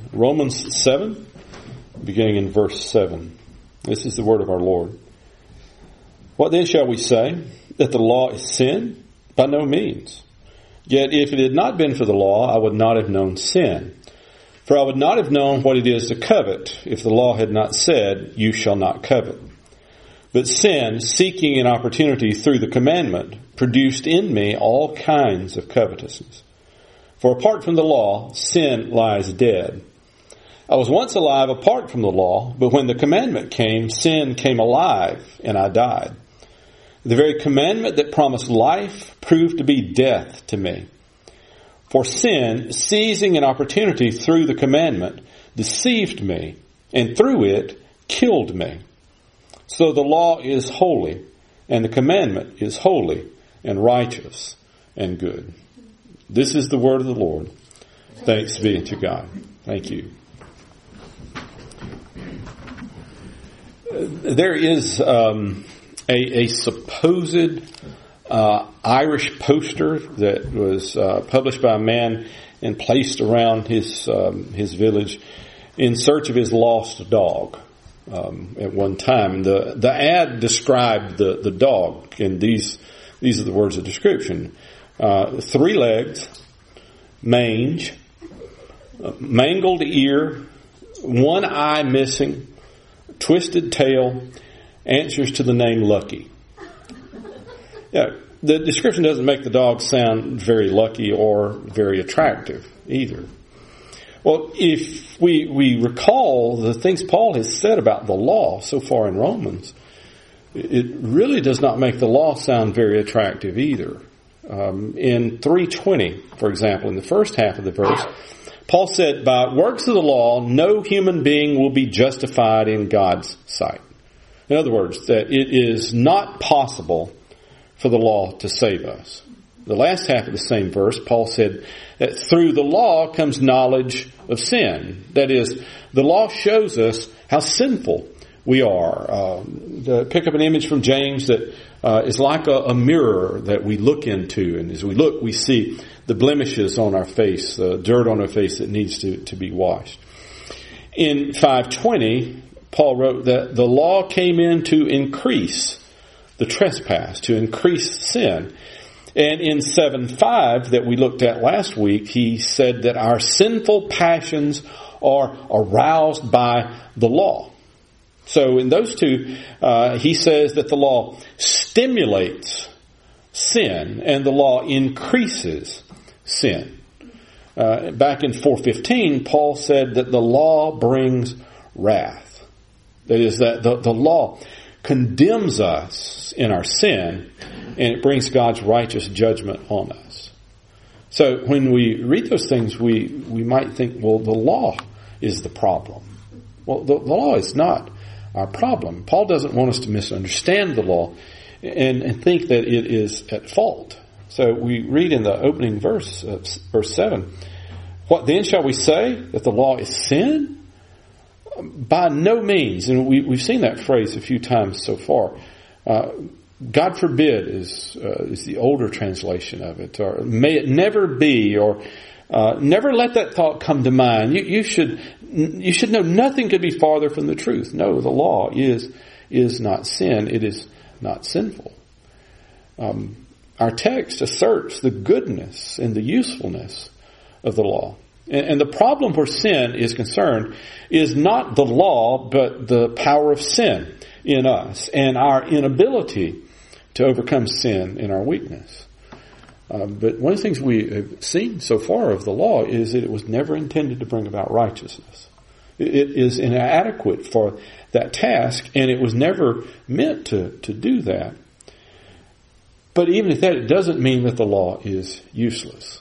Romans 7, beginning in verse 7. This is the word of our Lord. What then shall we say? That the law is sin? By no means. Yet if it had not been for the law, I would not have known sin. For I would not have known what it is to covet if the law had not said, you shall not covet. But sin, seeking an opportunity through the commandment, produced in me all kinds of covetousness. For apart from the law, sin lies dead. I was once alive apart from the law, but when the commandment came, sin came alive, and I died. The very commandment that promised life proved to be death to me. For sin, seizing an opportunity through the commandment, deceived me, and through it killed me. So the law is holy, and the commandment is holy and righteous and good. This is the word of the Lord. Thanks be to God. Thank you. There is a supposed Irish poster that was published by a man and placed around his village in search of his lost dog at one time. The ad described the dog, and these are the words of description. 3 legs, mange, mangled ear, 1 eye missing, twisted tail, answers to the name Lucky. Yeah, the description doesn't make the dog sound very lucky or very attractive either. Well, if we recall the things Paul has said about the law so far in Romans, it really does not make the law sound very attractive either. In 3:20, for example, in the first half of the verse, Paul said, by works of the law, no human being will be justified in God's sight. In other words, that it is not possible for the law to save us. The last half of the same verse, Paul said that through the law comes knowledge of sin. That is, the law shows us how sinful we are. To pick up an image from James that is like a mirror that we look into, and as we look, we see the blemishes on our face, the dirt on our face that needs to be washed. In 5:20, Paul wrote that the law came in to increase the trespass, to increase sin. And in 7:5 that we looked at last week, he said that our sinful passions are aroused by the law. So in those two, he says that the law stimulates sin and the law increases sin. Back in 4:15, Paul said that the law brings wrath. That is, that the law condemns us in our sin, and it brings God's righteous judgment on us. So when we read those things, we might think, well, the law is the problem. Well, the law is not our problem. Paul doesn't want us to misunderstand the law and think that it is at fault. So we read in the opening verse, verse 7, what then shall we say? That the law is sin? By no means. And we've seen that phrase a few times so far. God forbid is the older translation of it. Or may it never be, or never let that thought come to mind. You should know nothing could be farther from the truth. No, the law is not sin. It is not sinful. Our text asserts the goodness and the usefulness of the law. And the problem where sin is concerned is not the law, but the power of sin in us and our inability to overcome sin in our weakness. But one of the things we have seen so far of the law is that it was never intended to bring about righteousness. It is inadequate for that task, and it was never meant to do that. But even at that, it doesn't mean that the law is useless.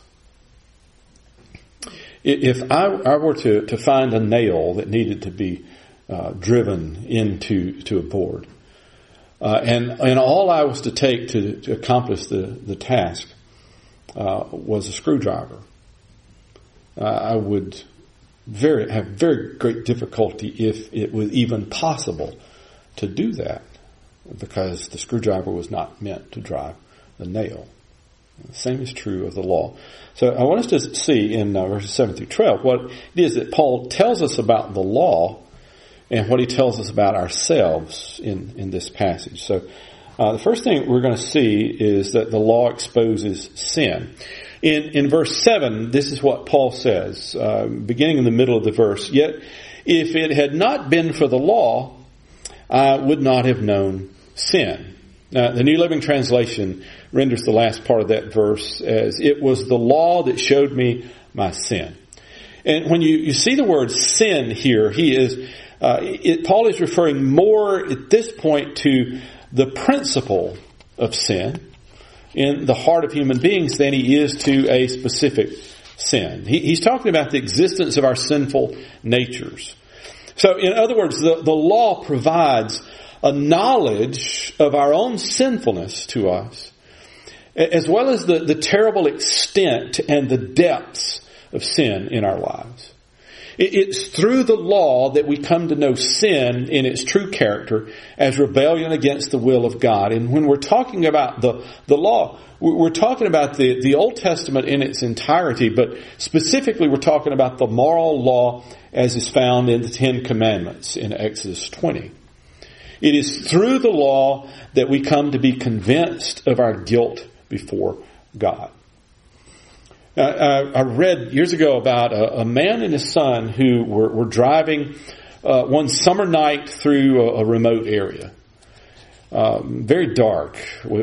If I were to find a nail that needed to be driven into a board, and all I was to take to accomplish the task was a screwdriver, I would have very great difficulty if it was even possible to do that, because the screwdriver was not meant to drive the nail. The same is true of the law. So I want us to see in verses 7 through 12 what it is that Paul tells us about the law and what he tells us about ourselves in this passage. So the first thing we're going to see is that the law exposes sin. In verse 7, this is what Paul says, beginning in the middle of the verse. Yet, if it had not been for the law, I would not have known sin. Now, the New Living Translation renders the last part of that verse as, it was the law that showed me my sin. And when you see the word sin here, Paul is referring more at this point to the principle of sin in the heart of human beings than he is to a specific sin. He's talking about the existence of our sinful natures. So in other words, the law provides a knowledge of our own sinfulness to us, as well as the terrible extent and the depths of sin in our lives. It's through the law that we come to know sin in its true character as rebellion against the will of God. And when we're talking about the law, we're talking about the Old Testament in its entirety, but specifically we're talking about the moral law as is found in the Ten Commandments in Exodus 20. It is through the law that we come to be convinced of our guilt before God. I read years ago about a man and his son who were driving one summer night through a remote area. Very dark,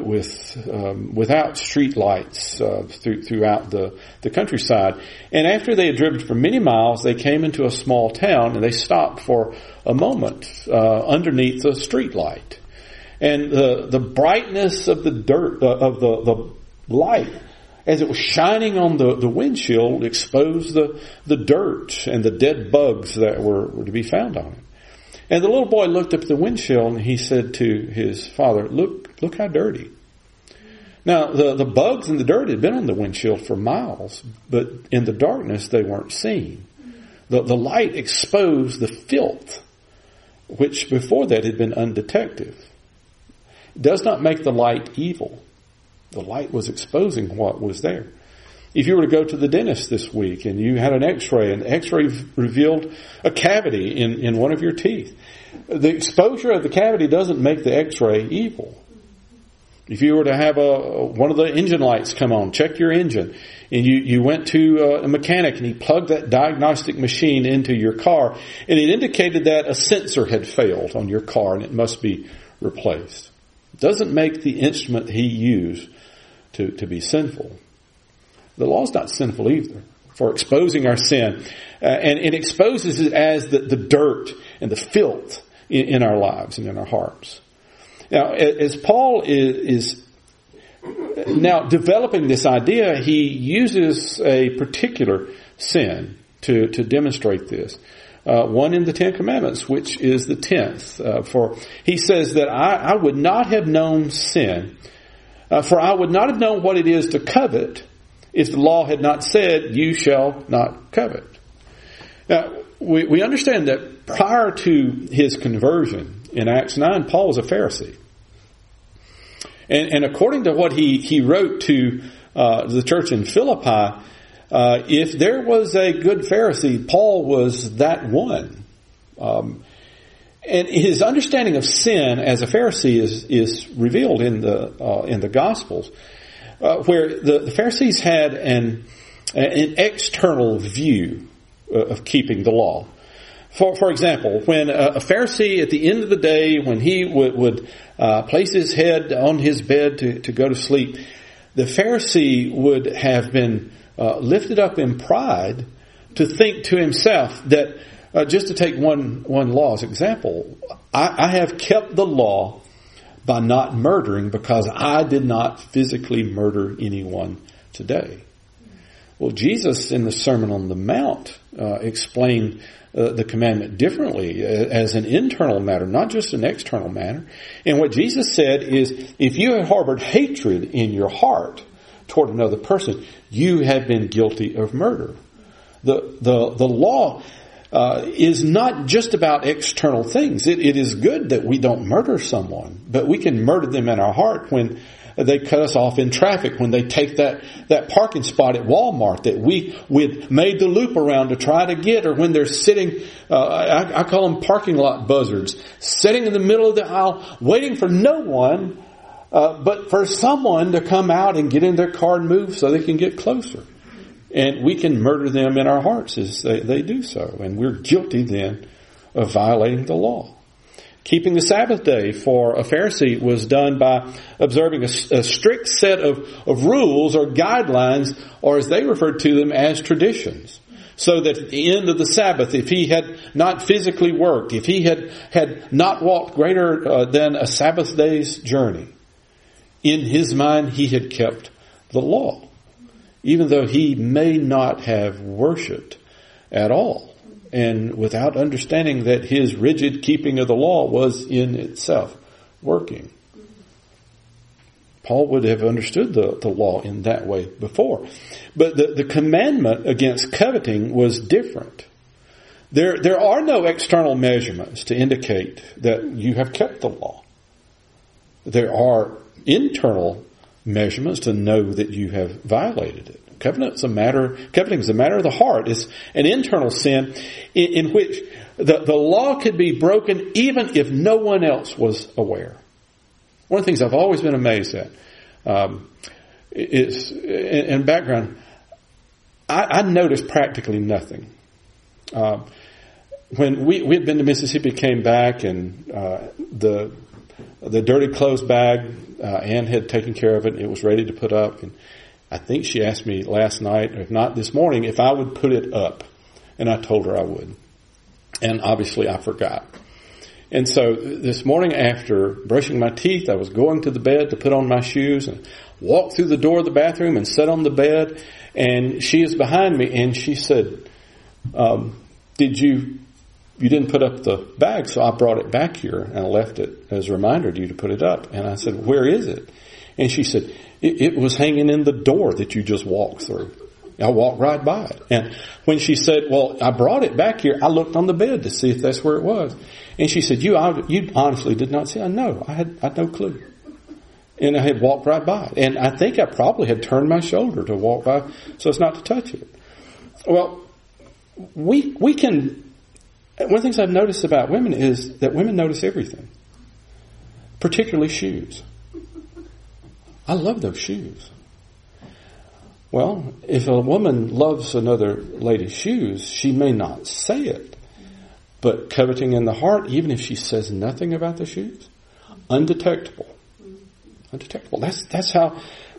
without street lights throughout the countryside. And after they had driven for many miles, they came into a small town and they stopped for a moment underneath a street light. And the brightness of the light, as it was shining on the windshield, exposed the dirt and the dead bugs that were to be found on it. And the little boy looked up at the windshield and he said to his father, look how dirty. Now, the bugs and the dirt had been on the windshield for miles, but in the darkness they weren't seen. The light exposed the filth, which before that had been undetected. It does not make the light evil. The light was exposing what was there. If you were to go to the dentist this week and you had an x-ray and the x-ray revealed a cavity in one of your teeth, the exposure of the cavity doesn't make the x-ray evil. If you were to have one of the engine lights come on, check your engine, and you went to a mechanic and he plugged that diagnostic machine into your car and it indicated that a sensor had failed on your car and it must be replaced. It doesn't make the instrument he used to be sinful. The law is not sinful either for exposing our sin. And it exposes it as the dirt and the filth in our lives and in our hearts. Now, as Paul is now developing this idea, he uses a particular sin to demonstrate this. One in the Ten Commandments, which is the 10th. For he says that I would not have known sin, for I would not have known what it is to covet if the law had not said, you shall not covet. Now, we understand that prior to his conversion in Acts 9, Paul was a Pharisee. And according to what he wrote to the church in Philippi, if there was a good Pharisee, Paul was that one. And his understanding of sin as a Pharisee is revealed in the Gospels, where the Pharisees had an external view of keeping the law. For example, when a Pharisee at the end of the day, when he would place his head on his bed to go to sleep, the Pharisee would have been lifted up in pride to think to himself that, just to take one law as example, I have kept the law by not murdering because I did not physically murder anyone today. Well, Jesus in the Sermon on the Mount explained the commandment differently as an internal matter, not just an external matter. And what Jesus said is, if you have harbored hatred in your heart toward another person, you have been guilty of murder. The law is not just about external things. It is good that we don't murder someone, but we can murder them in our heart when they cut us off in traffic, when they take that parking spot at Walmart that we'd made the loop around to try to get, or when they're sitting, I call them parking lot buzzards, sitting in the middle of the aisle waiting for no one, but for someone to come out and get in their car and move so they can get closer. And we can murder them in our hearts as they do so. And we're guilty then of violating the law. Keeping the Sabbath day for a Pharisee was done by observing a strict set of rules or guidelines, or as they referred to them as traditions. So that at the end of the Sabbath, if he had not physically worked, if he had not walked greater than a Sabbath day's journey, in his mind he had kept the law, even though he may not have worshipped at all, and without understanding that his rigid keeping of the law was in itself working. Paul would have understood the law in that way before. But the commandment against coveting was different. There are no external measurements to indicate that you have kept the law. There are internal measurements to know that you have violated it. Coveting is a matter of the heart. It's an internal sin in which the law could be broken even if no one else was aware. One of the things I've always been amazed at is, in background, I noticed practically nothing. When we had been to Mississippi, came back, and the dirty clothes bag, Ann had taken care of it, and it was ready to put up. And I think she asked me last night, or if not this morning, if I would put it up. And I told her I would. And obviously I forgot. And so this morning, after brushing my teeth, I was going to the bed to put on my shoes and walked through the door of the bathroom and sat on the bed. And she is behind me, and she said, you didn't put up the bag, so I brought it back here and I left it as a reminder to you to put it up. And I said, where is it? And she said, it was hanging in the door that you just walked through. I walked right by it. And when she said, well, I brought it back here, I looked on the bed to see if that's where it was. And she said, you honestly did not see it? No, I had no clue. And I had walked right by it. And I think I probably had turned my shoulder to walk by so as not to touch it. Well, we can, one of the things I've noticed about women is that women notice everything, particularly shoes. I love those shoes. Well, if a woman loves another lady's shoes, she may not say it. But coveting in the heart, even if she says nothing about the shoes, undetectable. Undetectable. That's how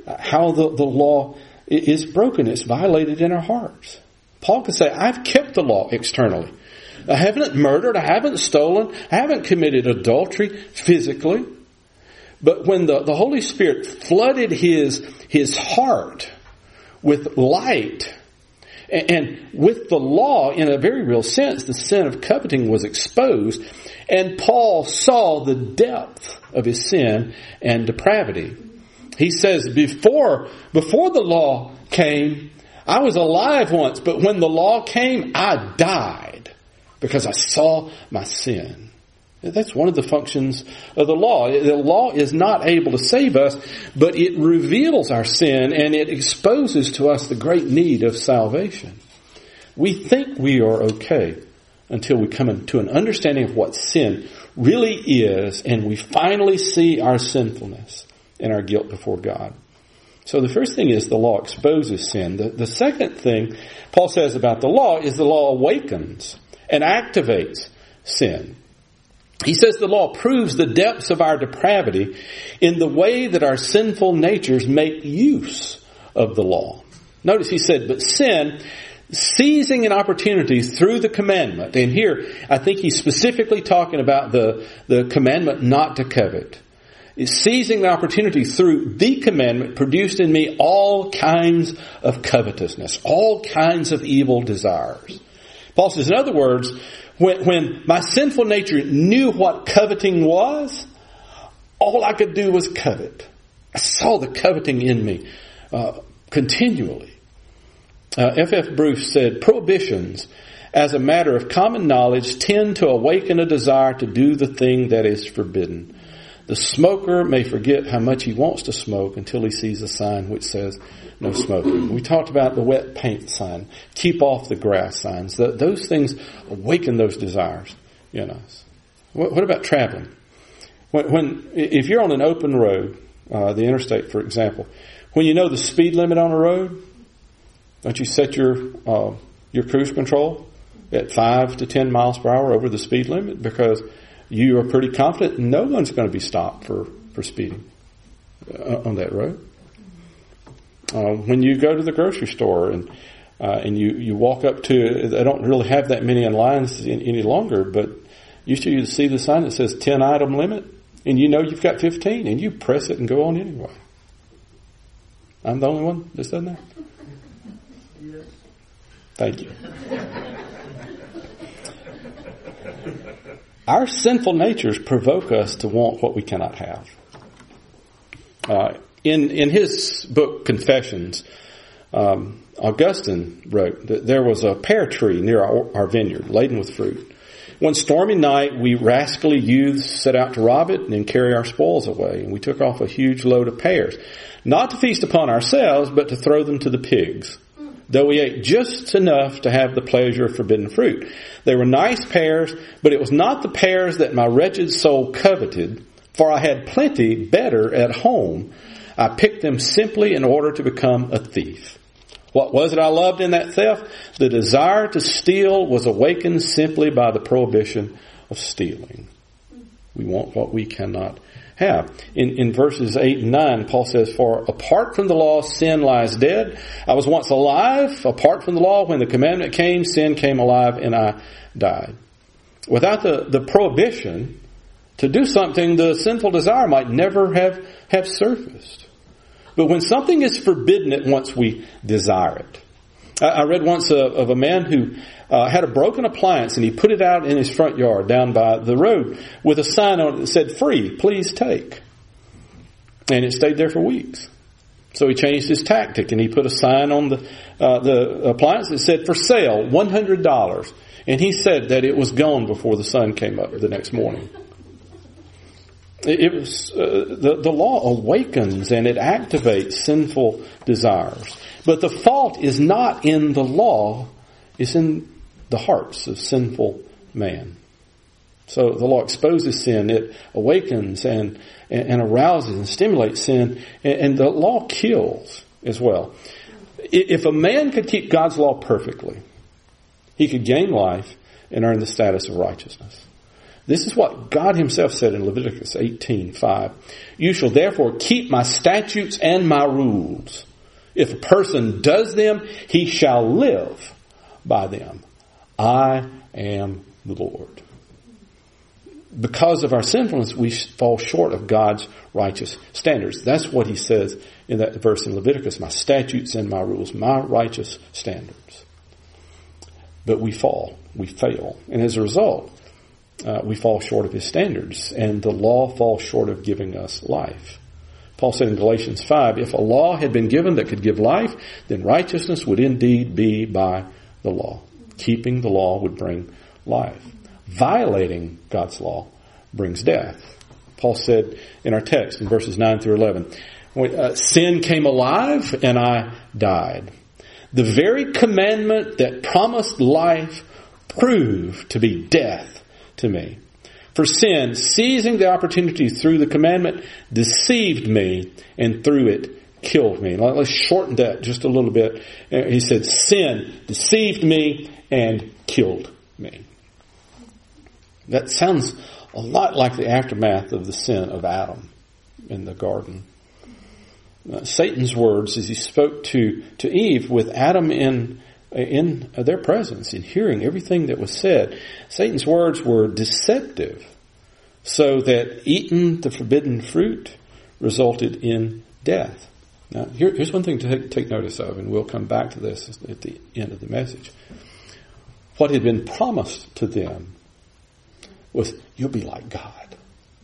the law is broken. It's violated in our hearts. Paul could say, I've kept the law externally. I haven't murdered. I haven't stolen. I haven't committed adultery physically. But when the Holy Spirit flooded his heart with light and with the law, in a very real sense, the sin of coveting was exposed, and Paul saw the depth of his sin and depravity. He says, before the law came, I was alive once, but when the law came, I died because I saw my sin. That's one of the functions of the law. The law is not able to save us, but it reveals our sin and it exposes to us the great need of salvation. We think we are okay until we come into an understanding of what sin really is, and we finally see our sinfulness and our guilt before God. So the first thing is the law exposes sin. The second thing Paul says about the law is the law awakens and activates sin. He says the law proves the depths of our depravity in the way that our sinful natures make use of the law. Notice he said, but sin, seizing an opportunity through the commandment, and here I think he's specifically talking about the commandment not to covet, is seizing the opportunity through the commandment produced in me all kinds of covetousness, all kinds of evil desires. Paul says, in other words, when my sinful nature knew what coveting was, all I could do was covet. I saw the coveting in me continually. F.F. Bruce said, prohibitions, as a matter of common knowledge, tend to awaken a desire to do the thing that is forbidden. The smoker may forget how much he wants to smoke until he sees a sign which says no smoking. We talked about the wet paint sign, keep off the grass signs. Those things awaken those desires in us. What about traveling? If you're on an open road, the interstate, for example, when you know the speed limit on a road, don't you set your cruise control at 5 to 10 miles per hour over the speed limit, because you are pretty confident no one's going to be stopped for speeding on that road. When you go to the grocery store and you walk up to, they don't really have that many in lines any longer, but used to you see the sign that says 10 item limit, and you know you've got 15, and you press it and go on anyway. I'm the only one that's done that? Yes. Thank you. Our sinful natures provoke us to want what we cannot have. In his book, Confessions, Augustine wrote that there was a pear tree near our vineyard, laden with fruit. One stormy night, we rascally youths set out to rob it and carry our spoils away. And we took off a huge load of pears, not to feast upon ourselves, but to throw them to the pigs, though we ate just enough to have the pleasure of forbidden fruit. They were nice pears, but it was not the pears that my wretched soul coveted, for I had plenty better at home. I picked them simply in order to become a thief. What was it I loved in that theft? The desire to steal was awakened simply by the prohibition of stealing. We want what we cannot have. In verses 8 and 9, Paul says, for apart from the law, sin lies dead. I was once alive. Apart from the law, when the commandment came, sin came alive and I died. Without the prohibition to do something, the sinful desire might never have surfaced. But when something is forbidden at once, we desire it. I read once of a man who had a broken appliance, and he put it out in his front yard down by the road with a sign on it that said, free, please take. And it stayed there for weeks. So he changed his tactic, and he put a sign on the appliance that said, for sale, $100. And he said that it was gone before the sun came up the next morning. It was the law awakens and it activates sinful desires. But the fault is not in the law, it's in the hearts of sinful man. So the law exposes sin, it awakens and arouses and stimulates sin, and the law kills as well. If a man could keep God's law perfectly, he could gain life and earn the status of righteousness. This is what God himself said in Leviticus 18:5. You shall therefore keep my statutes and my rules. If a person does them, he shall live by them. I am the Lord. Because of our sinfulness, we fall short of God's righteous standards. That's what he says in that verse in Leviticus, my statutes and my rules, my righteous standards. But we fall, we fail. And as a result, we fall short of his standards, and the law falls short of giving us life. Paul said in Galatians 5, if a law had been given that could give life, then righteousness would indeed be by the law. Keeping the law would bring life. Violating God's law brings death. Paul said in our text in verses 9 through 11, sin came alive and I died. The very commandment that promised life proved to be death to me. For sin, seizing the opportunity through the commandment, deceived me, and through it killed me. Let's shorten that just a little bit. He said, sin deceived me and killed me. That sounds a lot like the aftermath of the sin of Adam in the garden. Satan's words as he spoke to Eve with Adam in their presence, in hearing everything that was said, Satan's words were deceptive, so that eating the forbidden fruit resulted in death. Now, here's one thing to take notice of, and we'll come back to this at the end of the message. What had been promised to them was, you'll be like God.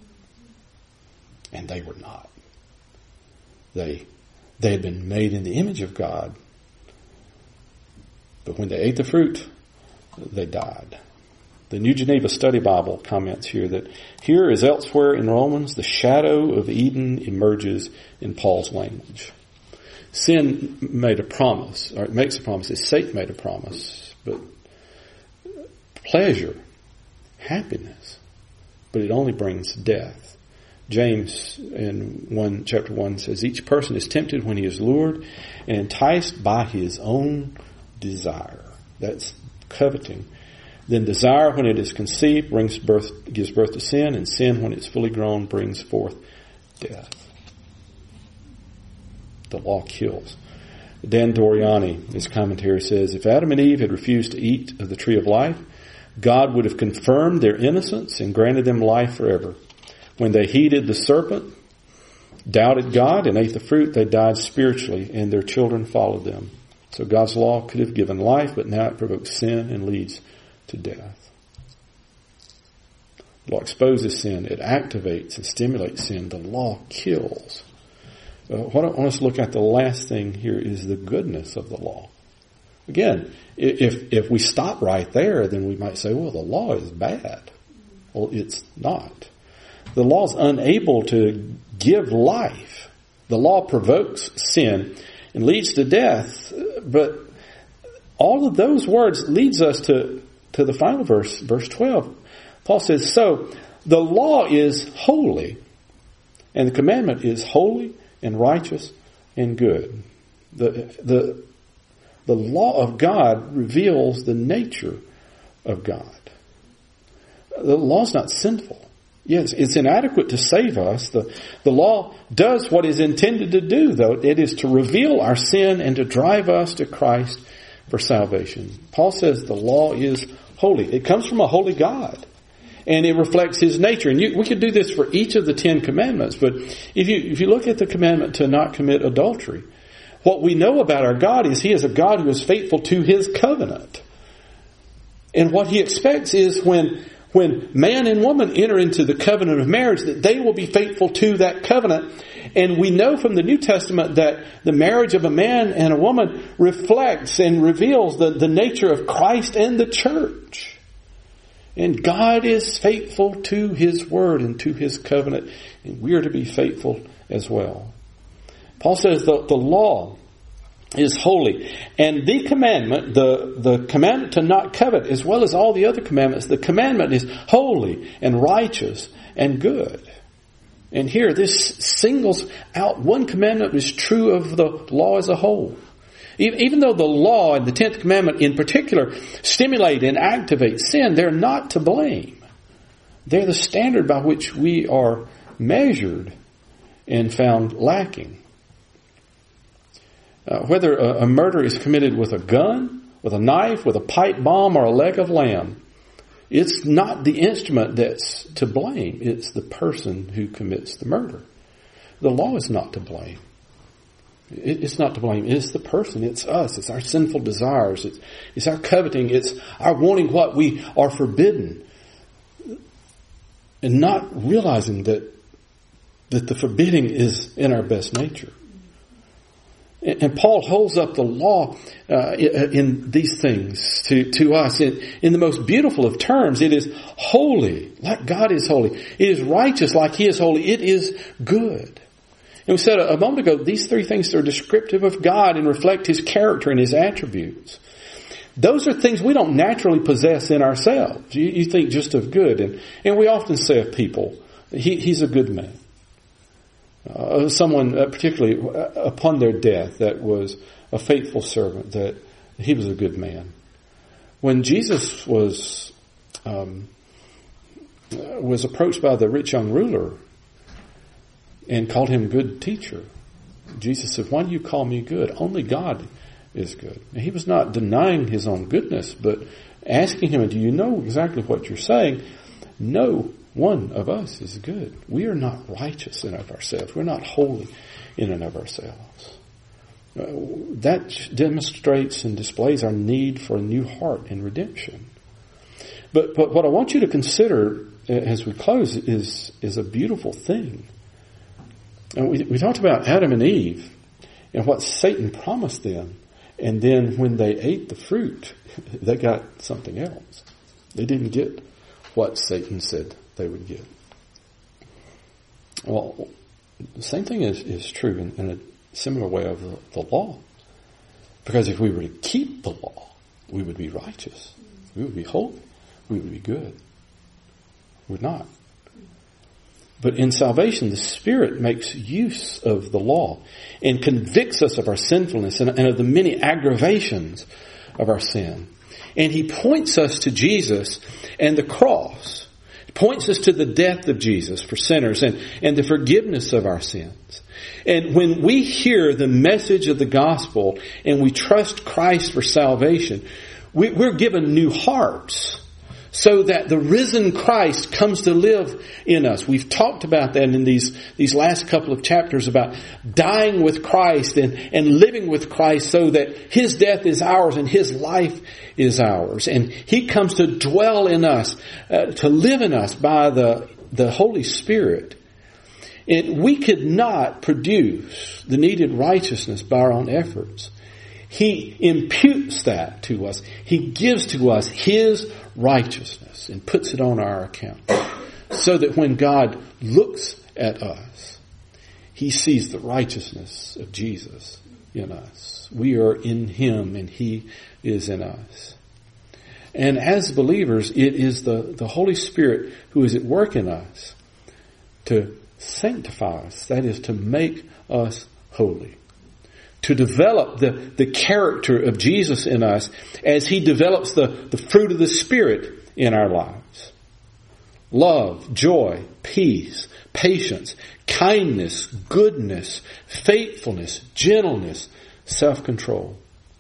And they were not. They had been made in the image of God, but when they ate the fruit, they died. The New Geneva Study Bible comments here that here as elsewhere in Romans, the shadow of Eden emerges in Paul's language. Sin made a promise, or it makes a promise. Satan made a promise, but pleasure, happiness, but it only brings death. James in chapter 1 says, each person is tempted when he is lured and enticed by his own desire. That's coveting. Then desire, when it is conceived, gives birth to sin, and sin, when it's fully grown, brings forth death. The law kills. Dan Doriani, his commentary says, if Adam and Eve had refused to eat of the tree of life, God would have confirmed their innocence and granted them life forever. When they heeded the serpent, doubted God, and ate the fruit, they died spiritually, and their children followed them. So God's law could have given life, but now it provokes sin and leads to death. The law exposes sin. It activates and stimulates sin. The law kills. What I want us to look at, the last thing here, is the goodness of the law. Again, if we stop right there, then we might say, well, the law is bad. Well, it's not. The law is unable to give life. The law provokes sin and leads to death. But all of those words leads us to the final verse, verse 12. Paul says, so the law is holy, and the commandment is holy and righteous and good. The law of God reveals the nature of God. The law is not sinful. Yes, it's inadequate to save us. The law does what it's intended to do, though. It is to reveal our sin and to drive us to Christ for salvation. Paul says the law is holy. It comes from a holy God, and it reflects His nature. And we could do this for each of the 10 commandments, but if you look at the commandment to not commit adultery, what we know about our God is He is a God who is faithful to His covenant. And what He expects is when man and woman enter into the covenant of marriage, that they will be faithful to that covenant. And we know from the New Testament that the marriage of a man and a woman reflects and reveals the nature of Christ and the church. And God is faithful to His word and to His covenant, and we are to be faithful as well. Paul says the law is holy. And the commandment, the commandment to not covet, as well as all the other commandments, the commandment is holy and righteous and good. And here this singles out one commandment is true of the law as a whole. Even though the law and the 10th commandment in particular stimulate and activate sin, they're not to blame. They're the standard by which we are measured and found lacking. Whether a murder is committed with a gun, with a knife, with a pipe bomb, or a leg of lamb, it's not the instrument that's to blame. It's the person who commits the murder. The law is not to blame. It's not to blame. It's the person. It's us. It's our sinful desires. It's our coveting. It's our wanting what we are forbidden. And not realizing that the forbidding is in our best nature. And Paul holds up the law in these things to us in the most beautiful of terms. It is holy, like God is holy. It is righteous, like He is holy. It is good. And we said a moment ago, these three things are descriptive of God and reflect His character and His attributes. Those are things we don't naturally possess in ourselves. You think just of good. And we often say of people, he's a good man. Someone, particularly upon their death, that was a faithful servant, that he was a good man. When Jesus was approached by the rich young ruler and called him good teacher, Jesus said, "Why do you call me good? Only God is good." And he was not denying his own goodness, but asking him, "Do you know exactly what you're saying?" No one of us is good. We are not righteous in and of ourselves. We're not holy in and of ourselves. That demonstrates and displays our need for a new heart and redemption. But what I want you to consider as we close is a beautiful thing. And we talked about Adam and Eve and what Satan promised them. And then when they ate the fruit, they got something else. They didn't get what Satan said they would get. Well, the same thing is true in a similar way of the law. Because if we were to keep the law, we would be righteous. We would be holy. We would be good. We're not. But in salvation, the Spirit makes use of the law and convicts us of our sinfulness and of the many aggravations of our sin. And He points us to Jesus and the cross. He points us to the death of Jesus for sinners and the forgiveness of our sins. And when we hear the message of the gospel and we trust Christ for salvation, we're given new hearts so that the risen Christ comes to live in us. We've talked about that in these last couple of chapters about dying with Christ and living with Christ so that His death is ours and His life is ours. And He comes to dwell in us, to live in us by the Holy Spirit. And we could not produce the needed righteousness by our own efforts. He imputes that to us. He gives to us His righteousness and puts it on our account. So that when God looks at us, He sees the righteousness of Jesus in us. We are in Him and He is in us. And as believers, it is the Holy Spirit who is at work in us to sanctify us. That is, to make us holy. To develop the character of Jesus in us as He develops the fruit of the Spirit in our lives. Love, joy, peace, patience, kindness, goodness, faithfulness, gentleness, self-control.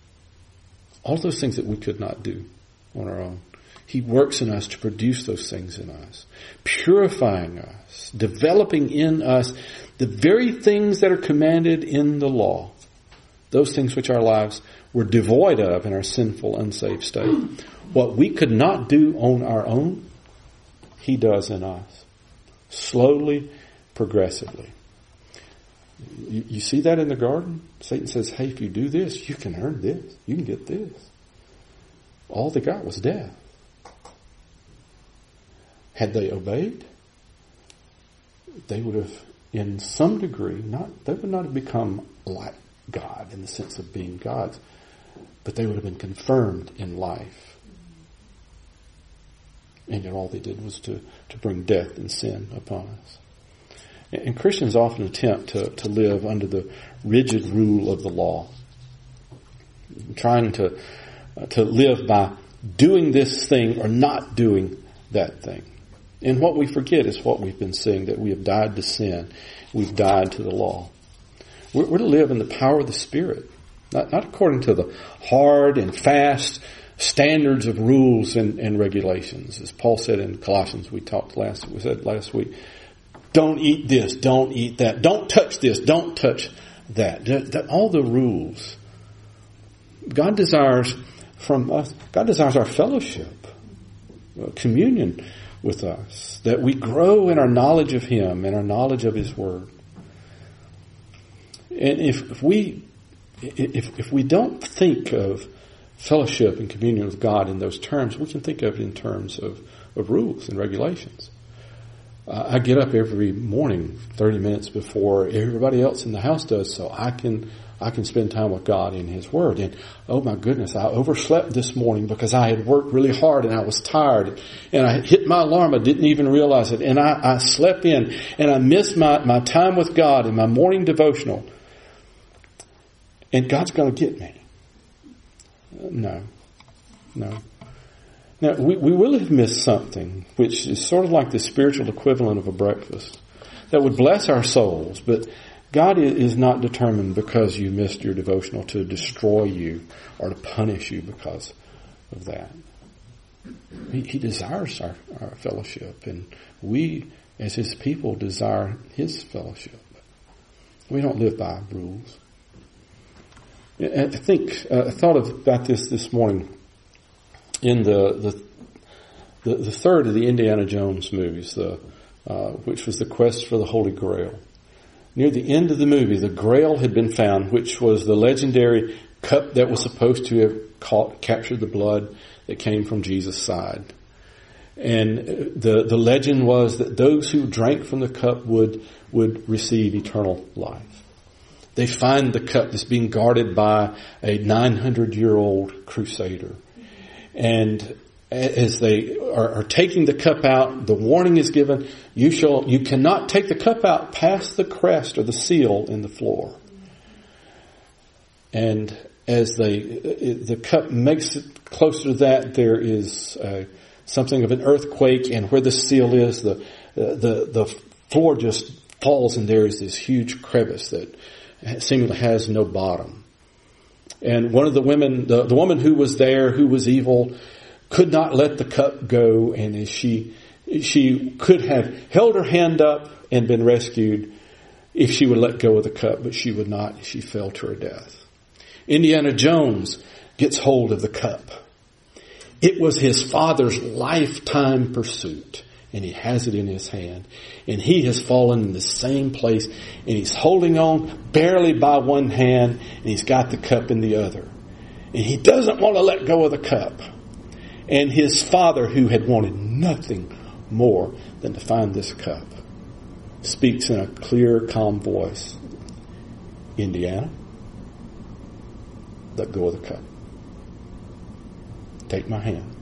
All those things that we could not do on our own. He works in us to produce those things in us, purifying us, developing in us the very things that are commanded in the law, those things which our lives were devoid of in our sinful, unsaved state. What we could not do on our own, He does in us, slowly, progressively. You see that in the garden? Satan says, hey, if you do this, you can earn this. You can get this. All they got was death. Had they obeyed, they would have, in some degree, they would not have become like God in the sense of being gods, but they would have been confirmed in life. And yet all they did was to bring death and sin upon us. And Christians often attempt to live under the rigid rule of the law, trying to live by doing this thing or not doing that thing. And what we forget is what we've been seeing, that we have died to sin. We've died to the law. We're to live in the power of the Spirit, not according to the hard and fast standards of rules and regulations. As Paul said in Colossians, we said last week, don't eat this, don't eat that, don't touch this, don't touch that. All the rules. God desires from us, God desires our fellowship, communion with us, that we grow in our knowledge of Him and our knowledge of His Word. And if we don't think of fellowship and communion with God in those terms, we can think of it in terms of rules and regulations. I get up every morning 30 minutes before everybody else in the house does, so I can spend time with God in His Word. And oh my goodness, I overslept this morning because I had worked really hard and I was tired. And I hit my alarm, I didn't even realize it. And I slept in and I missed my time with God in my morning devotional. And God's going to get me. No. Now, we will have missed something, which is sort of like the spiritual equivalent of a breakfast, that would bless our souls, but God is not determined because you missed your devotional to destroy you or to punish you because of that. He desires our fellowship, and we, as His people, desire His fellowship. We don't live by rules. I thought about this morning in the third of the Indiana Jones movies, which was the quest for the Holy Grail. Near the end of the movie, the Grail had been found, which was the legendary cup that was supposed to have captured the blood that came from Jesus' side. And the legend was that those who drank from the cup would receive eternal life. They find the cup that's being guarded by a 900-year-old crusader. And as they are taking the cup out, the warning is given, you cannot take the cup out past the crest or the seal in the floor. And as the cup makes it closer to that, there is something of an earthquake, and where the seal is, the floor just falls, and there is this huge crevice that seemingly has no bottom. And one of the women, the woman who was there, who was evil, could not let the cup go, and as she could have held her hand up and been rescued if she would let go of the cup, but she would not. She fell to her death. Indiana Jones gets hold of the cup. It was his father's lifetime pursuit, and he has it in his hand. And he has fallen in the same place, and he's holding on barely by one hand, and he's got the cup in the other. And he doesn't want to let go of the cup. And his father, who had wanted nothing more than to find this cup, speaks in a clear, calm voice. Indiana, let go of the cup. Take my hand.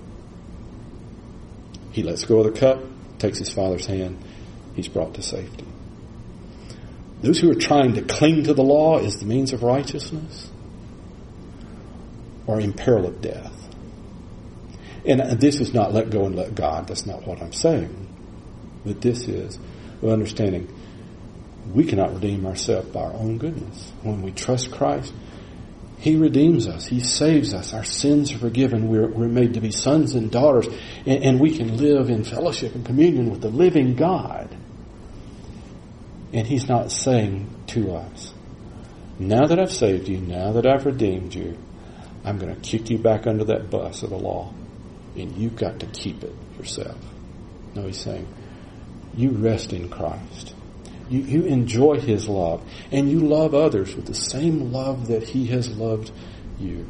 He lets go of the cup, takes his father's hand. He's brought to safety. Those who are trying to cling to the law as the means of righteousness are in peril of death. And this is not let go and let God. That's not what I'm saying. But this is understanding we cannot redeem ourselves by our own goodness. When we trust Christ, He redeems us. He saves us. Our sins are forgiven. We're made to be sons and daughters. And we can live in fellowship and communion with the living God. And He's not saying to us, now that I've saved you, now that I've redeemed you, I'm going to kick you back under that bus of the law. And you've got to keep it yourself. No, He's saying, you rest in Christ. You enjoy His love. And you love others with the same love that He has loved you.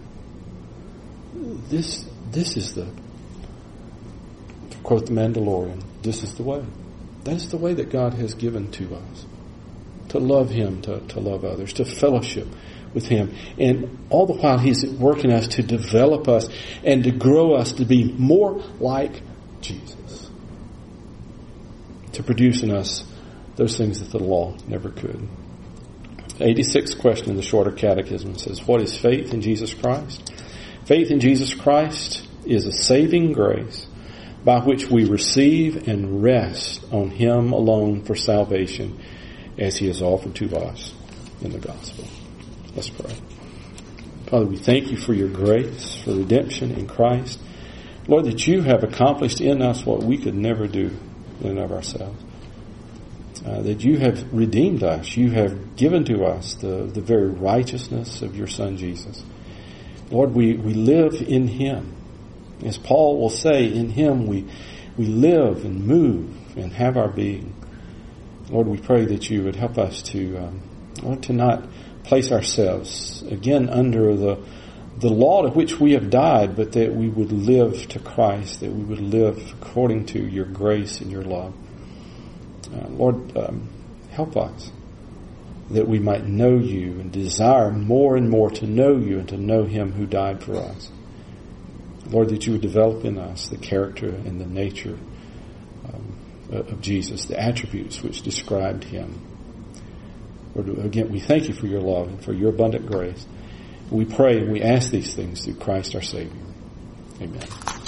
This is to quote the Mandalorian, this is the way. That's the way that God has given to us. To love Him, to love others, to fellowship with Him. And all the while He's working us to develop us and to grow us to be more like Jesus. To produce in us those things that the law never could. 86th question in the Shorter Catechism says, what is faith in Jesus Christ? Faith in Jesus Christ is a saving grace by which we receive and rest on Him alone for salvation as He has offered to us in the gospel. Let's pray. Father, we thank You for Your grace, for redemption in Christ. Lord, that You have accomplished in us what we could never do in and of ourselves. That You have redeemed us. You have given to us the very righteousness of Your Son, Jesus. Lord, we live in Him. As Paul will say, in Him we live and move and have our being. Lord, we pray that You would help us to not place ourselves again under the law to which we have died, but that we would live to Christ, that we would live according to Your grace and Your love. Lord, help us that we might know You and desire more and more to know You and to know Him who died for us. Lord, that You would develop in us the character and the nature of Jesus, the attributes which described Him. Lord, again, we thank You for Your love and for Your abundant grace. We pray and we ask these things through Christ our Savior. Amen.